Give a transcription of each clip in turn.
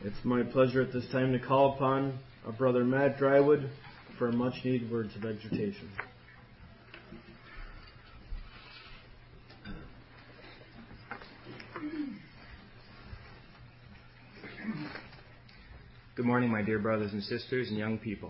It's my pleasure at this time to call upon our brother Matt Drywood for much-needed words of exhortation. Good morning, my dear brothers and sisters and young people.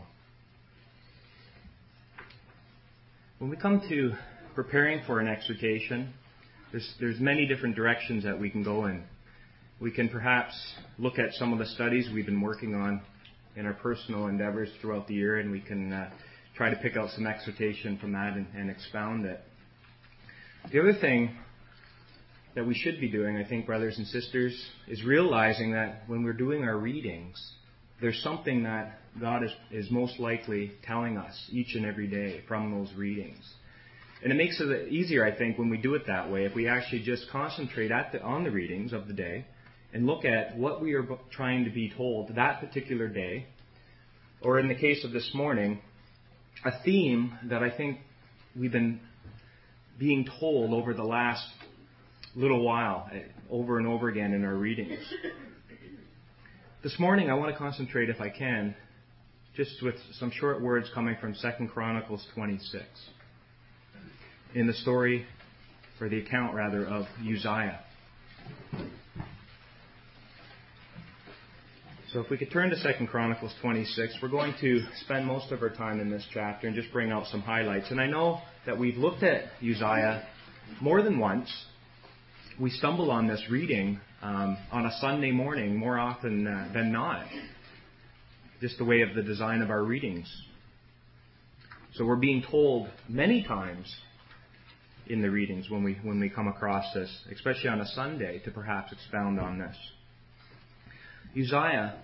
When we come to preparing for an exhortation, there's many different directions that we can go in. We can perhaps look at some of the studies we've been working on in our personal endeavors throughout the year, and we can try to pick out some exhortation from that and expound it. The other thing that we should be doing, I think, brothers and sisters, is realizing that when we're doing our readings, there's something that God is most likely telling us each and every day from those readings. And it makes it easier, I think, when we do it that way, if we actually just concentrate on the readings of the day and look at what we are trying to be told that particular day, or in the case of this morning, a theme that I think we've been being told over the last little while, over and over again in our readings. This morning I want to concentrate, if I can, just with some short words coming from 2 Chronicles 26, in the story, or the account rather, of Uzziah. So if we could turn to 2 Chronicles 26, we're going to spend most of our time in this chapter and just bring out some highlights. And I know that we've looked at Uzziah more than once. We stumble on this reading on a Sunday morning more often than not. Just the way of the design of our readings. So we're being told many times in the readings when we come across this, especially on a Sunday, to perhaps expound on this. Uzziah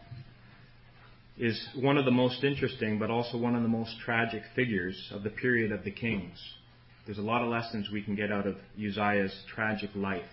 is one of the most interesting, but also one of the most tragic figures of the period of the kings. There's a lot of lessons we can get out of Uzziah's tragic life.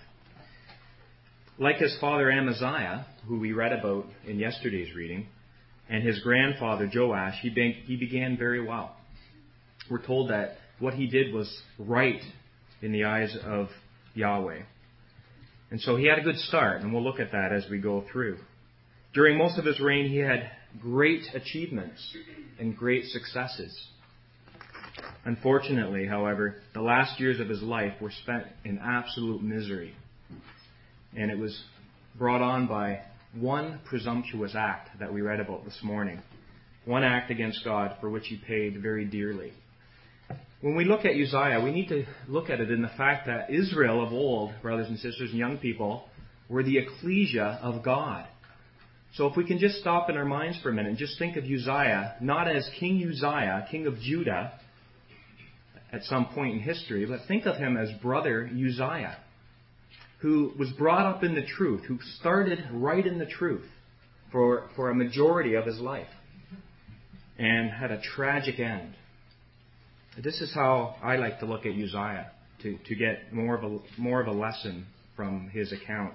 Like his father Amaziah, who we read about in yesterday's reading, and his grandfather Joash, he began very well. We're told that what he did was right in the eyes of Yahweh. And so he had a good start, and we'll look at that as we go through. During most of his reign, he had great achievements and great successes. Unfortunately, however, the last years of his life were spent in absolute misery. And it was brought on by one presumptuous act that we read about this morning. One act against God for which he paid very dearly. When we look at Uzziah, we need to look at it in the fact that Israel of old, brothers and sisters and young people, were the ecclesia of God. So if we can just stop in our minds for a minute and just think of Uzziah, not as King Uzziah, king of Judah, at some point in history, but think of him as brother Uzziah, who was brought up in the truth, who started right in the truth for a majority of his life, and had a tragic end. This is how I like to look at Uzziah, to get more of a lesson from his account.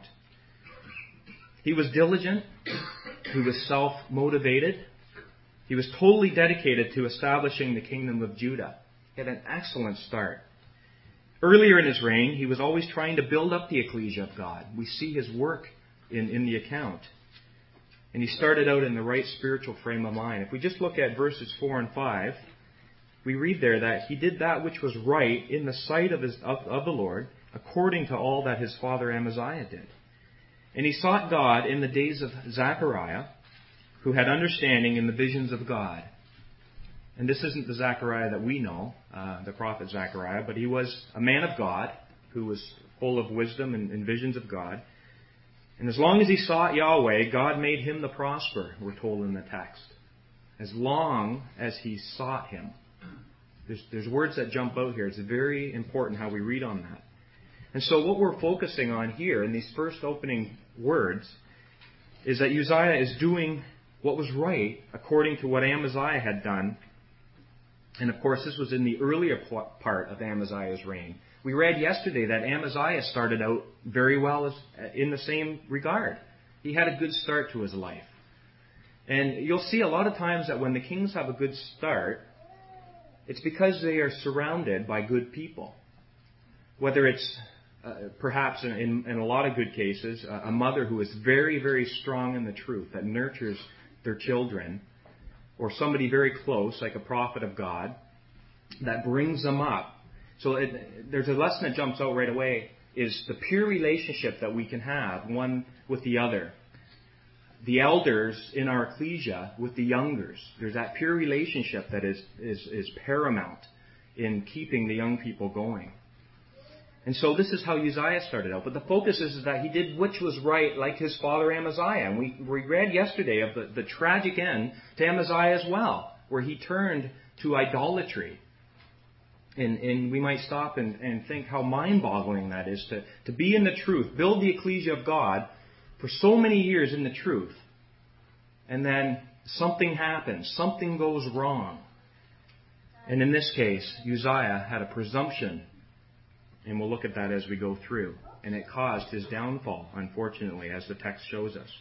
He was diligent. He was self-motivated. He was totally dedicated to establishing the kingdom of Judah. He had an excellent start. Earlier in his reign, he was always trying to build up the ecclesia of God. We see his work in the account. And he started out in the right spiritual frame of mind. If we just look at verses 4 and 5, we read there that he did that which was right in the sight of the Lord, according to all that his father Amaziah did. And he sought God in the days of Zechariah, who had understanding in the visions of God. And this isn't the Zechariah that we know, the prophet Zechariah, but he was a man of God who was full of wisdom and visions of God. And as long as he sought Yahweh, God made him to prosper, we're told in the text. As long as he sought him. There's words that jump out here. It's very important how we read on that. And so what we're focusing on here in these first opening words is that Uzziah is doing what was right according to what Amaziah had done. And of course, this was in the earlier part of Amaziah's reign. We read yesterday that Amaziah started out very well in the same regard. He had a good start to his life. And you'll see a lot of times that when the kings have a good start, it's because they are surrounded by good people. Whether it's perhaps in a lot of good cases, a mother who is very, very strong in the truth, that nurtures their children, or somebody very close, like a prophet of God, that brings them up. So there's a lesson that jumps out right away, is the pure relationship that we can have one with the other. The elders in our ecclesia with the youngers. There's that pure relationship that is paramount in keeping the young people going. And so this is how Uzziah started out. But the focus is that he did which was right, like his father Amaziah. And we read yesterday of the tragic end to Amaziah as well, where he turned to idolatry. And we might stop and think how mind-boggling that is to be in the truth, build the ecclesia of God for so many years in the truth, and then something happens, something goes wrong. And in this case, Uzziah had a presumption, and we'll look at that as we go through. And it caused his downfall, unfortunately, as the text shows us.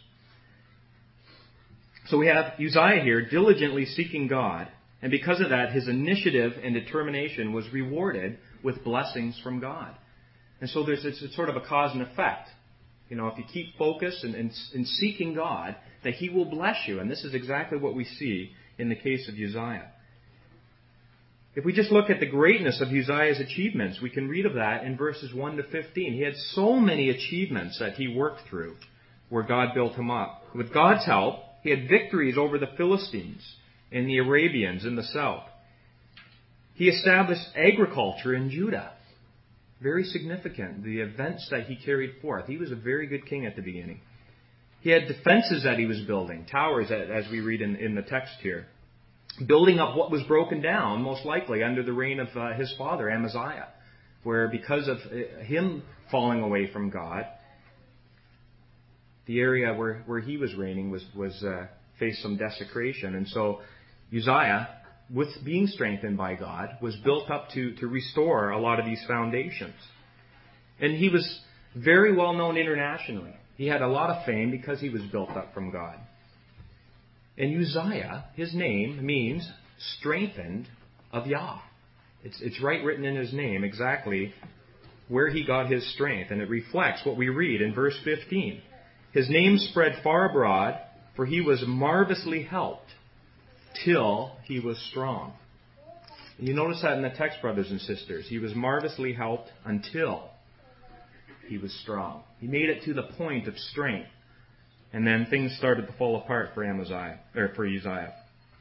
So we have Uzziah here diligently seeking God, and because of that, his initiative and determination was rewarded with blessings from God. And so it's sort of a cause and effect. You know, if you keep focused and seeking God, that He will bless you. And this is exactly what we see in the case of Uzziah. If we just look at the greatness of Uzziah's achievements, we can read of that in verses 1 to 15. He had so many achievements that he worked through where God built him up. With God's help, he had victories over the Philistines and the Arabians in the south. He established agriculture in Judah. Very significant, the events that he carried forth. He was a very good king at the beginning. He had defenses that he was building, towers, as we read in the text here. Building up what was broken down, most likely, under the reign of his father, Amaziah, where because of him falling away from God, the area where he was reigning was faced some desecration. And so Uzziah, with being strengthened by God, was built up to restore a lot of these foundations. And he was very well known internationally. He had a lot of fame because he was built up from God. And Uzziah, his name means strengthened of Yah. It's right written in his name exactly where he got his strength. And it reflects what we read in verse 15. His name spread far abroad, for he was marvelously helped till he was strong. And you notice that in the text, brothers and sisters. He was marvelously helped until he was strong. He made it to the point of strength. And then things started to fall apart for Uzziah.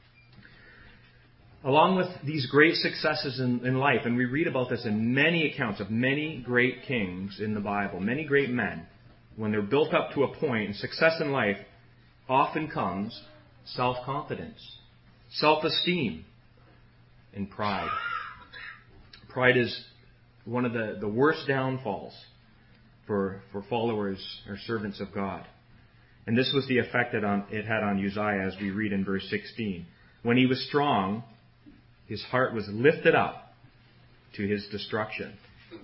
Along with these great successes in life, and we read about this in many accounts of many great kings in the Bible, many great men, when they're built up to a point, and success in life often comes self-confidence, self-esteem, and pride. Pride is one of the worst downfalls for followers or servants of God. And this was the effect it had on Uzziah, as we read in verse 16. When he was strong, his heart was lifted up to his destruction.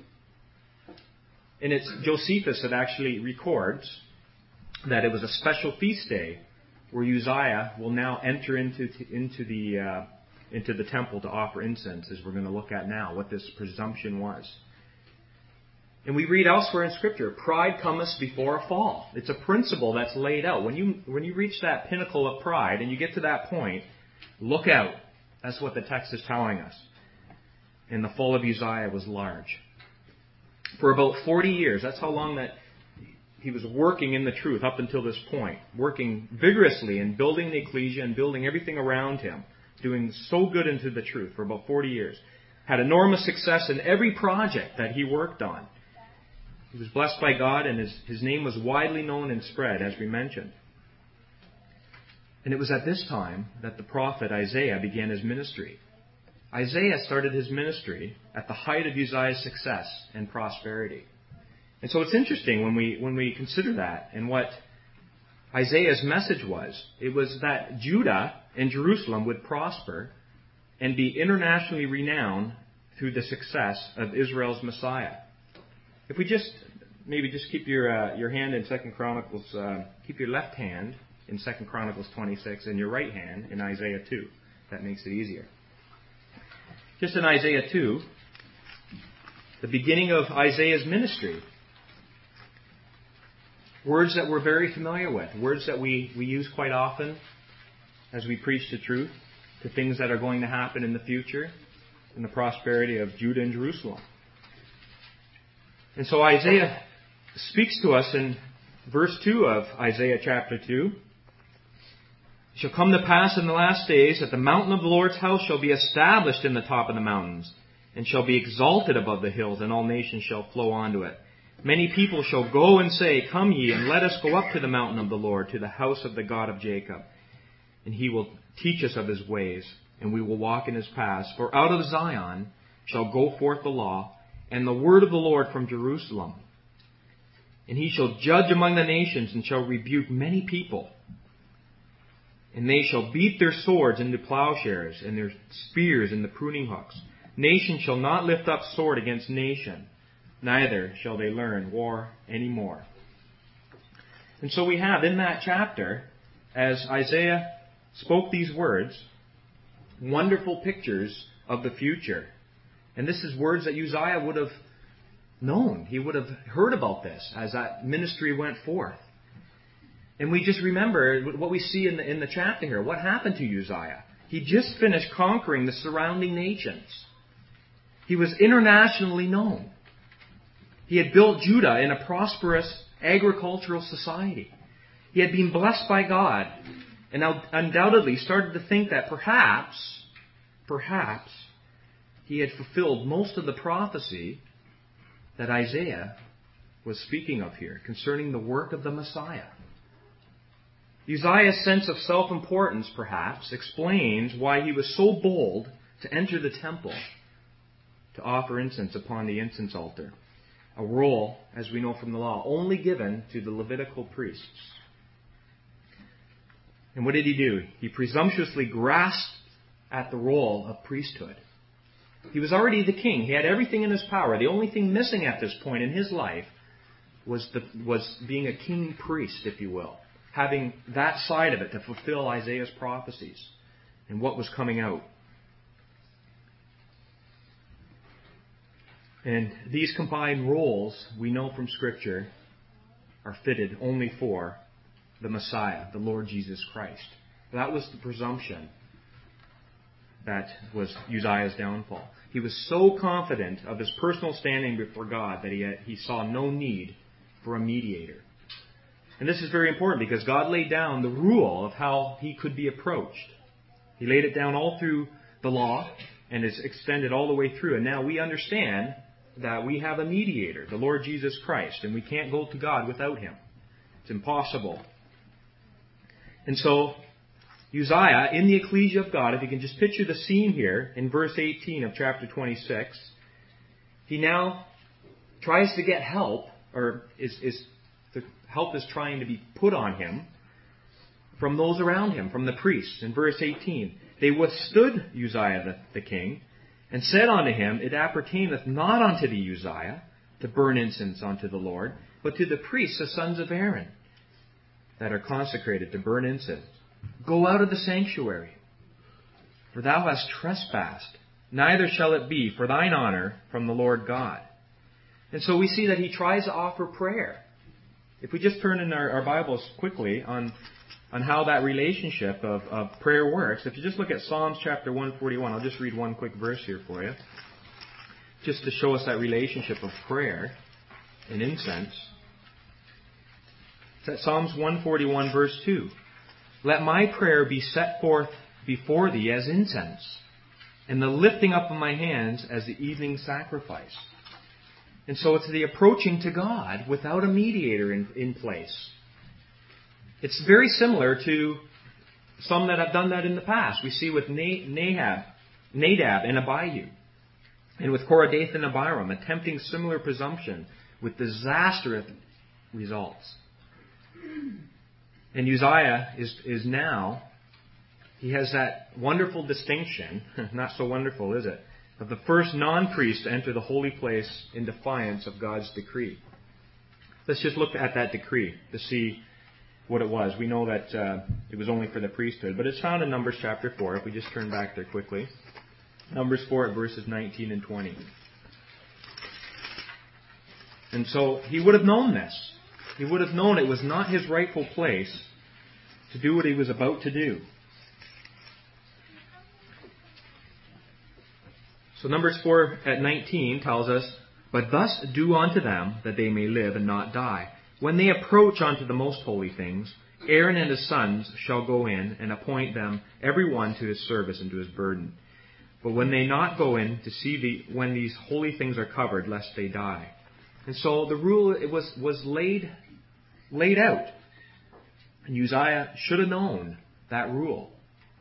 And it's Josephus that actually records that it was a special feast day where Uzziah will now enter into the temple to offer incense, as we're going to look at now, what this presumption was. And we read elsewhere in Scripture, pride cometh before a fall. It's a principle that's laid out. When you reach that pinnacle of pride and you get to that point, look out. That's what the text is telling us. And the fall of Uzziah was large. For about 40 years, that's how long that he was working in the truth up until this point. Working vigorously in building the ecclesia and building everything around him. Doing so good into the truth for about 40 years. Had enormous success in every project that he worked on. He was blessed by God, and his name was widely known and spread, as we mentioned. And it was at this time that the prophet Isaiah began his ministry. Isaiah started his ministry at the height of Uzziah's success and prosperity. And so it's interesting when we consider that and what Isaiah's message was. It was that Judah and Jerusalem would prosper and be internationally renowned through the success of Israel's Messiah. If we just keep your hand in 2 Chronicles, keep your left hand in 2 Chronicles 26 and your right hand in Isaiah 2. That makes it easier. Just in Isaiah 2, the beginning of Isaiah's ministry. Words that we're very familiar with. Words that we use quite often as we preach the truth to things that are going to happen in the future and the prosperity of Judah and Jerusalem. And so Isaiah speaks to us in verse 2 of Isaiah chapter 2. It shall come to pass in the last days that the mountain of the Lord's house shall be established in the top of the mountains, and shall be exalted above the hills, and all nations shall flow unto it. Many people shall go and say, Come ye, and let us go up to the mountain of the Lord, to the house of the God of Jacob. And he will teach us of his ways, and we will walk in his paths. For out of Zion shall go forth the law, and the word of the Lord from Jerusalem. And he shall judge among the nations, and shall rebuke many people. And they shall beat their swords into plowshares, and their spears into pruning hooks. Nation shall not lift up sword against nation, neither shall they learn war any more. And so we have in that chapter, as Isaiah spoke these words, wonderful pictures of the future. And this is words that Uzziah would have known. He would have heard about this as that ministry went forth. And we just remember what we see in the chapter here. What happened to Uzziah? He just finished conquering the surrounding nations. He was internationally known. He had built Judah in a prosperous agricultural society. He had been blessed by God, and undoubtedly started to think that perhaps he had fulfilled most of the prophecy that Isaiah was speaking of here concerning the work of the Messiah. Uzziah's sense of self-importance, perhaps, explains why he was so bold to enter the temple to offer incense upon the incense altar, a role, as we know from the law, only given to the Levitical priests. And what did he do? He presumptuously grasped at the role of priesthood. He was already the king. He had everything in his power. The only thing missing at this point in his life was being a king priest, if you will, having that side of it to fulfill Isaiah's prophecies and what was coming out. And these combined roles, we know from Scripture, are fitted only for the Messiah, the Lord Jesus Christ. That was the presumption that was Uzziah's downfall. He was so confident of his personal standing before God that he saw no need for a mediator. And this is very important because God laid down the rule of how he could be approached. He laid it down all through the law and is extended all the way through. And now we understand that we have a mediator, the Lord Jesus Christ, and we can't go to God without him. It's impossible. And so, Uzziah, in the ecclesia of God, if you can just picture the scene here in verse 18 of chapter 26, he now tries to get help, or the help is trying to be put on him from those around him, from the priests. In verse 18, they withstood Uzziah the king, and said unto him, It appertaineth not unto thee, Uzziah, to burn incense unto the Lord, but to the priests, the sons of Aaron, that are consecrated to burn incense. Go out of the sanctuary, for thou hast trespassed, neither shall it be for thine honor from the Lord God. And so we see that he tries to offer prayer. If we just turn in our Bibles quickly on how that relationship of prayer works, if you just look at Psalms chapter 141, I'll just read one quick verse here for you, just to show us that relationship of prayer and incense. It's at Psalms 141 verse 2. Let my prayer be set forth before thee as incense, and the lifting up of my hands as the evening sacrifice. And so it's the approaching to God without a mediator in place. It's very similar to some that have done that in the past. We see with Nadab and Abihu, and with Korah, Dathan, and Abiram, attempting similar presumption with disastrous results. And Uzziah is now, he has that wonderful distinction, not so wonderful, is it, of the first non-priest to enter the holy place in defiance of God's decree. Let's just look at that decree to see what it was. We know that it was only for the priesthood, but it's found in Numbers chapter 4, if we just turn back there quickly. Numbers 4 at verses 19 and 20. And so he would have known this. He would have known it was not his rightful place to do what he was about to do. So Numbers 4:19 tells us, "But thus do unto them that they may live and not die. When they approach unto the most holy things, Aaron and his sons shall go in and appoint them every one to his service and to his burden. But when they not go in to see when these holy things are covered, lest they die." And so the rule was laid out. And Uzziah should have known that rule.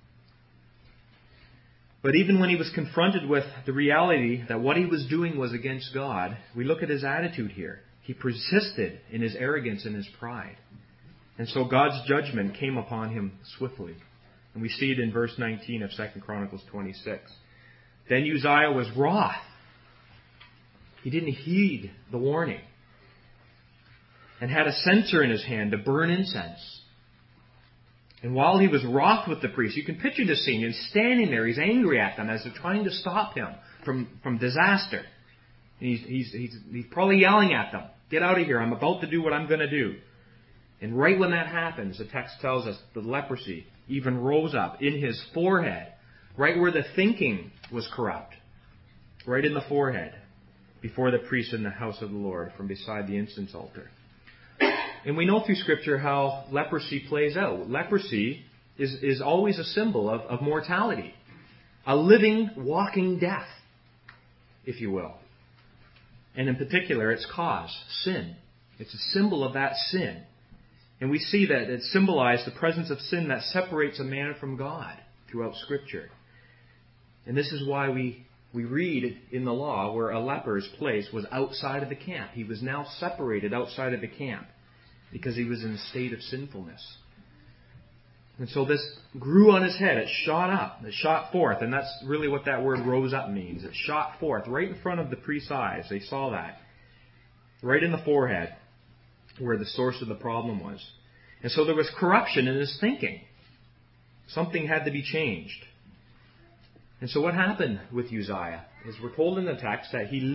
But even when he was confronted with the reality that what he was doing was against God, we look at his attitude here. He persisted in his arrogance and his pride. And so God's judgment came upon him swiftly. And we see it in verse 19 of 2 Chronicles 26. Then Uzziah was wroth. He didn't heed the warning. And had a censer in his hand to burn incense. And while he was wroth with the priests, you can picture this scene. He's standing there. He's angry at them as they're trying to stop him from disaster. And he's probably yelling at them, "Get out of here. I'm about to do what I'm going to do." And right when that happens, the text tells us the leprosy even rose up in his forehead, right where the thinking was corrupt, right in the forehead, before the priest in the house of the Lord from beside the incense altar. And we know through Scripture how leprosy plays out. Leprosy is always a symbol of mortality. A living, walking death, if you will. And in particular, its cause, sin. It's a symbol of that sin. And we see that it symbolized the presence of sin that separates a man from God throughout Scripture. And this is why we read in the law where a leper's place was outside of the camp. He was now separated outside of the camp because he was in a state of sinfulness. And so this grew on his head. It shot up. It shot forth. And that's really what that word rose up means. It shot forth right in front of the priest's eyes. They saw that. Right in the forehead where the source of the problem was. And so there was corruption in his thinking. Something had to be changed. And so what happened with Uzziah is we're told in the text that he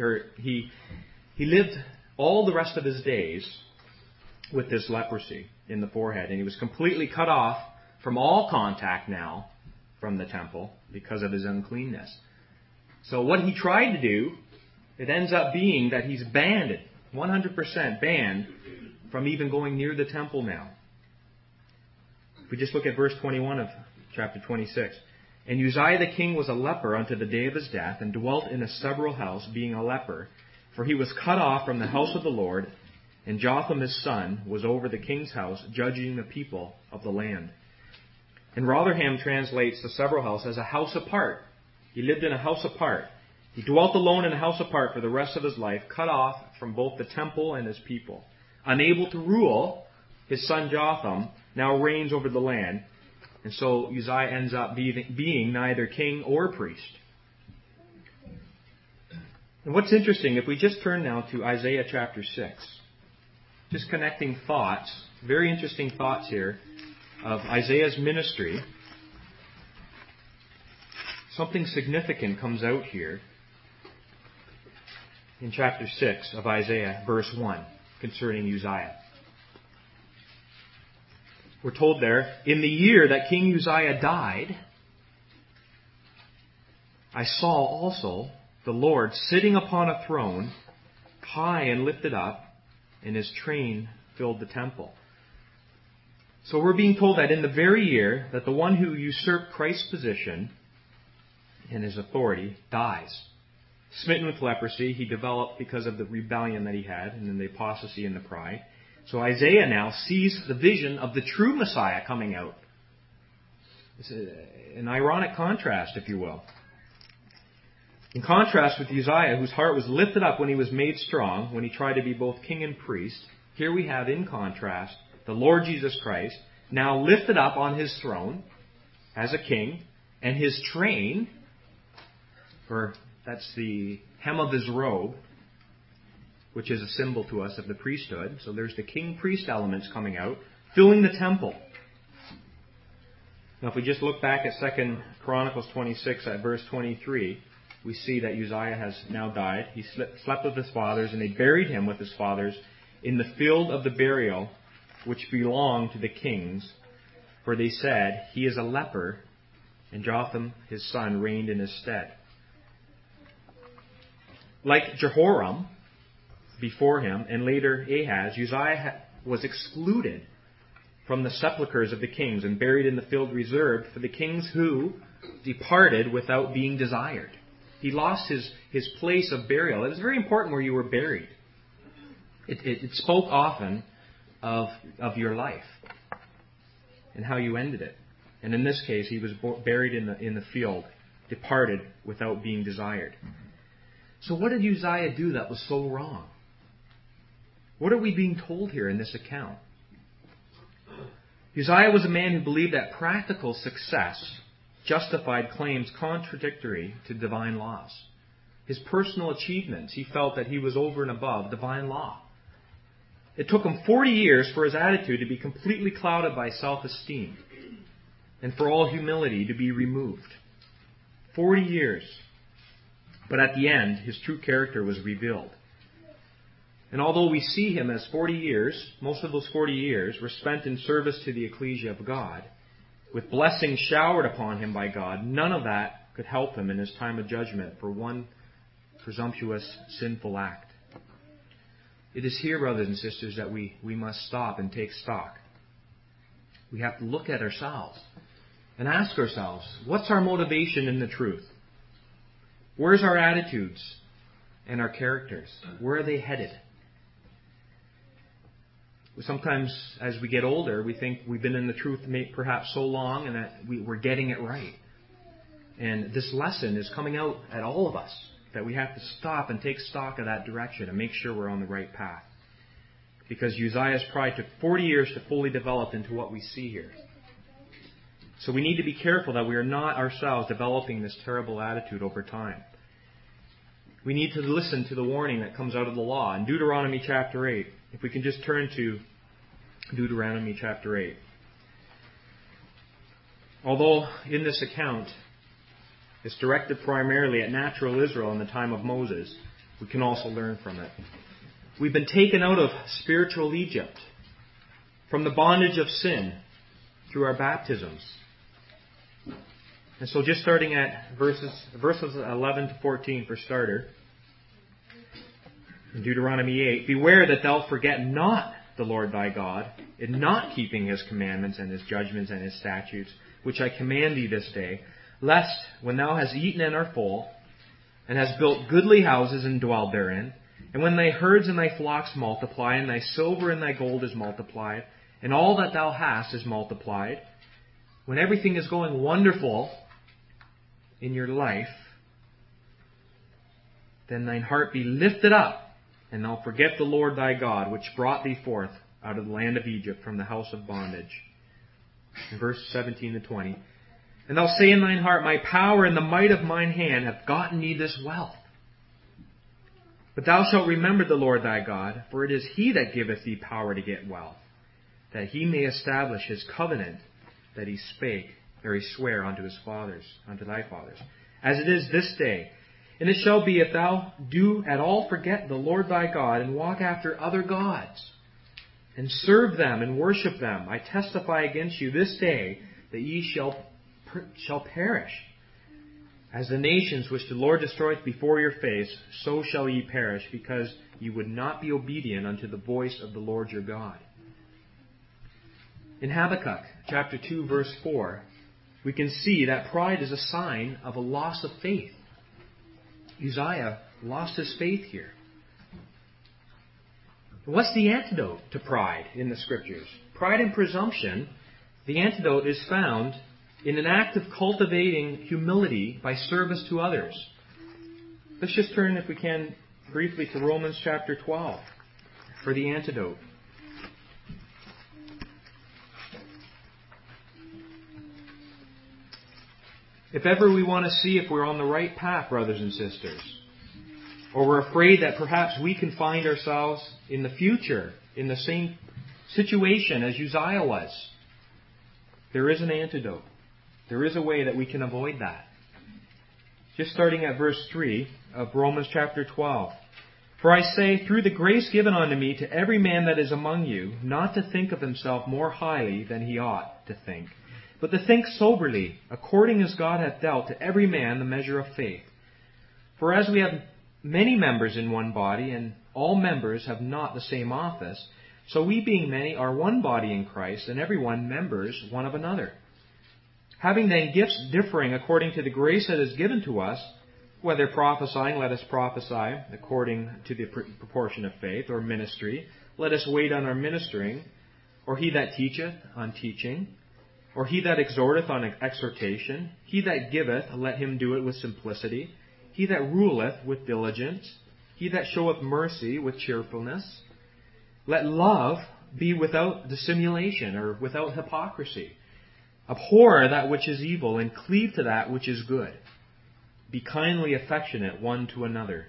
lived all the rest of his days with this leprosy in the forehead. And he was completely cut off from all contact now from the temple because of his uncleanness. So what he tried to do, it ends up being that he's banned, 100% banned from even going near the temple now. If we just look at verse 21 of chapter 26. "And Uzziah the king was a leper unto the day of his death, and dwelt in a several house, being a leper. For he was cut off from the house of the Lord, and Jotham his son was over the king's house, judging the people of the land." And Rotherham translates the several house as a house apart. He lived in a house apart. He dwelt alone in a house apart for the rest of his life, cut off from both the temple and his people. Unable to rule, his son Jotham now reigns over the land. And so Uzziah ends up being neither king or priest. And what's interesting, if we just turn now to Isaiah chapter 6, just connecting thoughts, very interesting thoughts here of Isaiah's ministry. Something significant comes out here in chapter 6 of Isaiah, verse 1, concerning Uzziah. We're told there, "In the year that King Uzziah died, I saw also the Lord sitting upon a throne, high and lifted up, and his train filled the temple." So we're being told that in the very year that the one who usurped Christ's position and his authority dies. Smitten with leprosy, he developed because of the rebellion that he had, and then the apostasy and the pride. So Isaiah now sees the vision of the true Messiah coming out. It's an ironic contrast, if you will. In contrast with Uzziah, whose heart was lifted up when he was made strong, when he tried to be both king and priest, here we have, in contrast, the Lord Jesus Christ, now lifted up on his throne as a king, and his train, or that's the hem of his robe, which is a symbol to us of the priesthood. So there's the king-priest elements coming out, filling the temple. Now if we just look back at 2 Chronicles 26 at verse 23, we see that Uzziah has now died. He slept with his fathers, and they buried him with his fathers in the field of the burial which belonged to the kings, for they said, He is a leper, and Jotham his son reigned in his stead. Like Jehoram before him, and later Ahaz, Uzziah was excluded from the sepulchres of the kings and buried in the field reserved for the kings who departed without being desired. He lost his place of burial. It was very important where you were buried. It spoke often of your life and how you ended it. And in this case, he was buried in the field, departed without being desired. So what did Uzziah do that was so wrong? What are we being told here in this account? Uzziah was a man who believed that practical success justified claims contradictory to divine laws. His personal achievements, he felt that he was over and above divine law. It took him 40 years for his attitude to be completely clouded by self-esteem and for all humility to be removed. 40 years. But at the end, his true character was revealed. And although we see him as 40 years, most of those 40 years were spent in service to the ecclesia of God, with blessings showered upon him by God, none of that could help him in his time of judgment for one presumptuous, sinful act. It is here, brothers and sisters, that we must stop and take stock. We have to look at ourselves and ask ourselves, what's our motivation in the truth? Where's our attitudes and our characters? Where are they headed? Sometimes, as we get older, we think we've been in the truth perhaps so long and that we're getting it right. And this lesson is coming out at all of us, that we have to stop and take stock of that direction and make sure we're on the right path. Because Uzziah's pride took 40 years to fully develop into what we see here. So we need to be careful that we are not ourselves developing this terrible attitude over time. We need to listen to the warning that comes out of the law. In Deuteronomy chapter 8, if we can just turn to Deuteronomy chapter 8. Although in this account it's directed primarily at natural Israel in the time of Moses, we can also learn from it. We've been taken out of spiritual Egypt, from the bondage of sin, through our baptisms. And so just starting at verses 11 to 14 for starter. In Deuteronomy 8, beware that thou forget not the Lord thy God, in not keeping His commandments and His judgments and His statutes, which I command thee this day, lest, when thou hast eaten and art full, and hast built goodly houses and dwelled therein, and when thy herds and thy flocks multiply, and thy silver and thy gold is multiplied, and all that thou hast is multiplied, when everything is going wonderful in your life, then thine heart be lifted up, and thou forget the Lord thy God, which brought thee forth out of the land of Egypt from the house of bondage. In verse 17 to 20. And thou say in thine heart, my power and the might of mine hand have gotten me this wealth. But thou shalt remember the Lord thy God, for it is He that giveth thee power to get wealth, that He may establish His covenant that He spake, or He sware unto His fathers, unto thy fathers, as it is this day. And it shall be, if thou do at all forget the Lord thy God, and walk after other gods, and serve them and worship them, I testify against you this day that ye shall perish. As the nations which the Lord destroyeth before your face, so shall ye perish, because ye would not be obedient unto the voice of the Lord your God. In Habakkuk chapter 2 verse 4, we can see that pride is a sign of a loss of faith. Uzziah lost his faith here. What's the antidote to pride in the Scriptures? Pride and presumption, the antidote is found in an act of cultivating humility by service to others. Let's just turn, if we can, briefly to Romans chapter 12 for the antidote. If ever we want to see if we're on the right path, brothers and sisters, or we're afraid that perhaps we can find ourselves in the future in the same situation as Uzziah was, there is an antidote. There is a way that we can avoid that. Just starting at verse 3 of Romans chapter 12. For I say, through the grace given unto me, to every man that is among you, not to think of himself more highly than he ought to think, but to think soberly, according as God hath dealt to every man the measure of faith. For as we have many members in one body, and all members have not the same office, so we being many are one body in Christ, and every one members one of another. Having then gifts differing according to the grace that is given to us, whether prophesying, let us prophesy according to the proportion of faith, or ministry, let us wait on our ministering, or he that teacheth on teaching, or he that exhorteth on exhortation, he that giveth, let him do it with simplicity, he that ruleth with diligence, he that showeth mercy with cheerfulness. Let love be without dissimulation, or without hypocrisy. Abhor that which is evil, and cleave to that which is good. Be kindly affectionate one to another,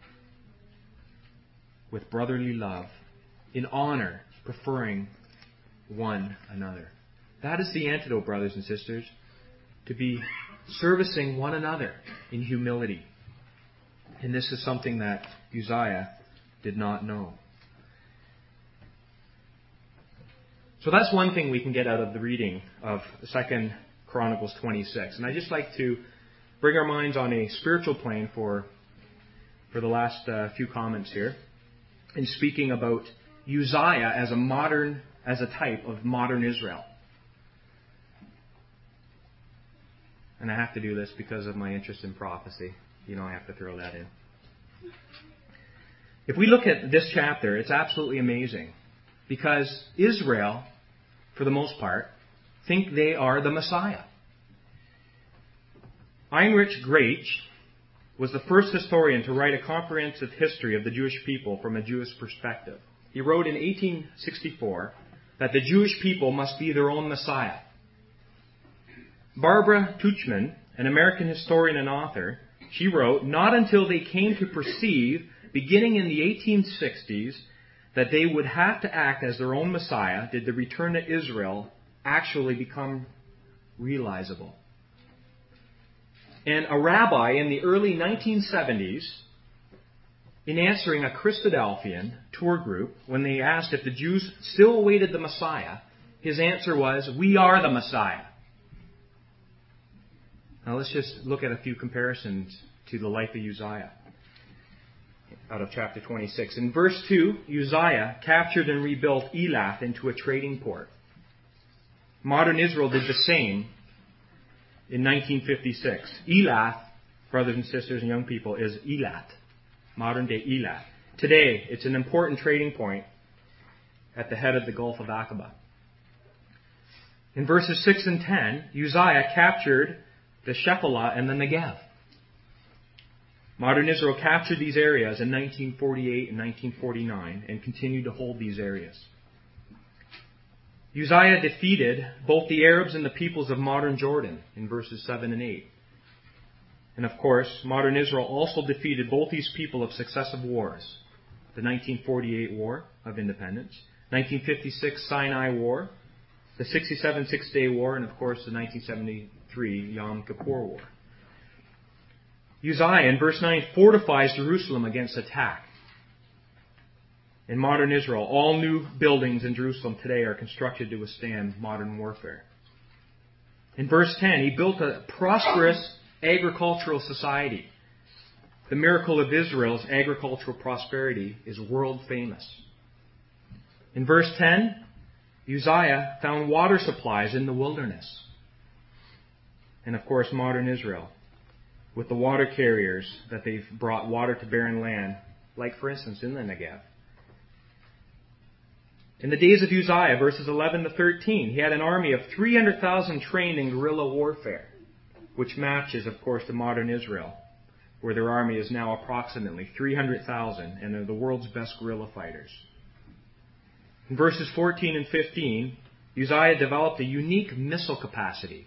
with brotherly love, in honor, preferring one another. That is the antidote, brothers and sisters, to be servicing one another in humility. And this is something that Uzziah did not know. So that's one thing we can get out of the reading of 2 Chronicles 26. And I'd just like to bring our minds on a spiritual plane for the last few comments here, in speaking about Uzziah as a type of modern Israel. And I have to do this because of my interest in prophecy. You know, I have to throw that in. If we look at this chapter, it's absolutely amazing, because Israel, for the most part, think they are the Messiah. Heinrich Graetz was the first historian to write a comprehensive history of the Jewish people from a Jewish perspective. He wrote in 1864 that the Jewish people must be their own Messiah. Barbara Tuchman, an American historian and author, she wrote, not until they came to perceive, beginning in the 1860s, that they would have to act as their own Messiah, did the return to Israel actually become realizable. And a rabbi in the early 1970s, in answering a Christadelphian tour group, when they asked if the Jews still awaited the Messiah, his answer was, "We are the Messiah." Now let's just look at a few comparisons to the life of Uzziah out of chapter 26. In verse 2, Uzziah captured and rebuilt Elath into a trading port. Modern Israel did the same in 1956. Elath, brothers and sisters and young people, is Eilat, modern day Eilat. Today, it's an important trading point at the head of the Gulf of Aqaba. In verses 6 and 10, Uzziah captured the Shephelah and the Negev. Modern Israel captured these areas in 1948 and 1949 and continued to hold these areas. Uzziah defeated both the Arabs and the peoples of modern Jordan in verses 7 and 8. And of course, modern Israel also defeated both these people of successive wars. The 1948 War of Independence, 1956 Sinai War, the 67 Six-Day War, and of course the 1973 Yom Kippur War. Uzziah, in verse 9, fortifies Jerusalem against attack. In modern Israel, all new buildings in Jerusalem today are constructed to withstand modern warfare. In verse 10, he built a prosperous agricultural society. The miracle of Israel's agricultural prosperity is world famous. In verse 10, Uzziah found water supplies in the wilderness. And of course, modern Israel, with the water carriers that they've brought water to barren land, like for instance in the Negev. In the days of Uzziah, verses 11 to 13, he had an army of 300,000 trained in guerrilla warfare, which matches, of course, the modern Israel, where their army is now approximately 300,000, and they're the world's best guerrilla fighters. In verses 14 and 15, Uzziah developed a unique missile capacity.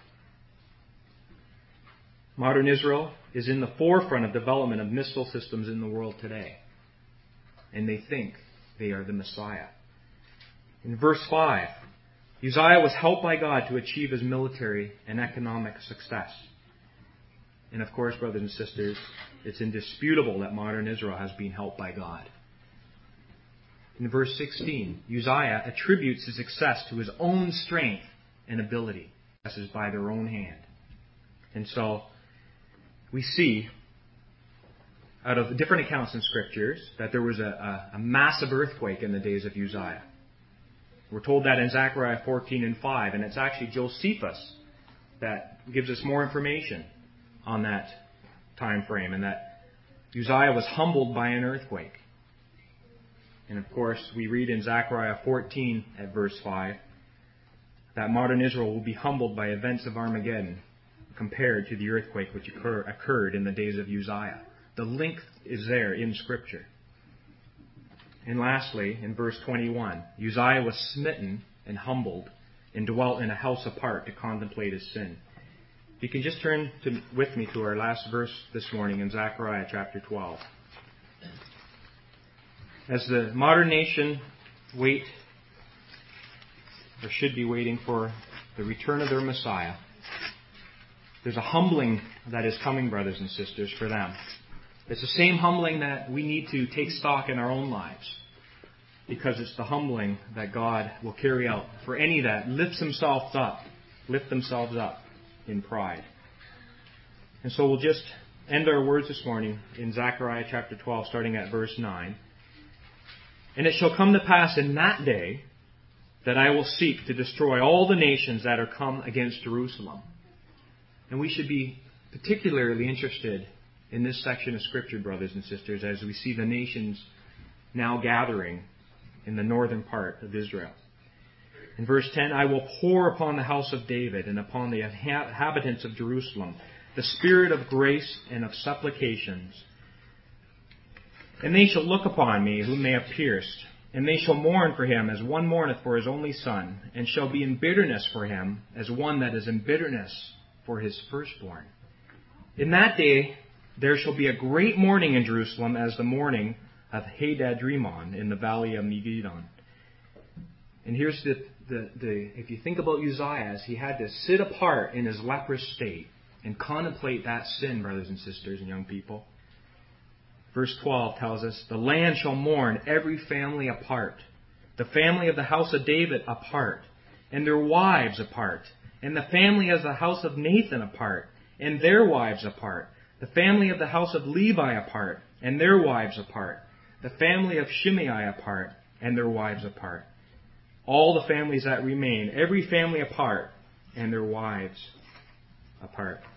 Modern Israel is in the forefront of development of missile systems in the world today, and they think they are the Messiah. In verse 5, Uzziah was helped by God to achieve his military and economic success. And of course, brothers and sisters, it's indisputable that modern Israel has been helped by God. In verse 16, Uzziah attributes his success to his own strength and ability. This is by their own hand. And so, we see, out of different accounts in Scriptures, that there was a massive earthquake in the days of Uzziah. We're told that in Zechariah 14 and 5, and it's actually Josephus that gives us more information on that time frame, and that Uzziah was humbled by an earthquake. And of course, we read in Zechariah 14 at verse 5 that modern Israel will be humbled by events of Armageddon compared to the earthquake which occurred in the days of Uzziah. The link is there in Scripture. And lastly, in verse 21, Uzziah was smitten and humbled and dwelt in a house apart to contemplate his sin. You can just turn with me to our last verse this morning in Zechariah chapter 12. As the modern nation wait, or should be waiting for the return of their Messiah, there's a humbling that is coming, brothers and sisters, for them. It's the same humbling that we need to take stock in our own lives, because it's the humbling that God will carry out for any that lift themselves up in pride. And so we'll just end our words this morning in Zechariah chapter 12, starting at verse 9. And it shall come to pass in that day that I will seek to destroy all the nations that are come against Jerusalem. And we should be particularly interested in this section of Scripture, brothers and sisters, as we see the nations now gathering in the northern part of Israel. In verse 10, I will pour upon the house of David and upon the inhabitants of Jerusalem the spirit of grace and of supplications. And they shall look upon me whom they have pierced, and they shall mourn for him as one mourneth for his only son, and shall be in bitterness for him as one that is in bitterness for his firstborn. In that day there shall be a great mourning in Jerusalem as the mourning of Hadad-rimon in the valley of Megiddon. And here's if you think about Uzziah, as he had to sit apart in his leprous state and contemplate that sin, brothers and sisters and young people. Verse 12 tells us, the land shall mourn every family apart, the family of the house of David apart, and their wives apart, and the family of the house of Nathan apart, and their wives apart, the family of the house of Levi apart, and their wives apart, the family of Shimei apart, and their wives apart. All the families that remain, every family apart, and their wives apart.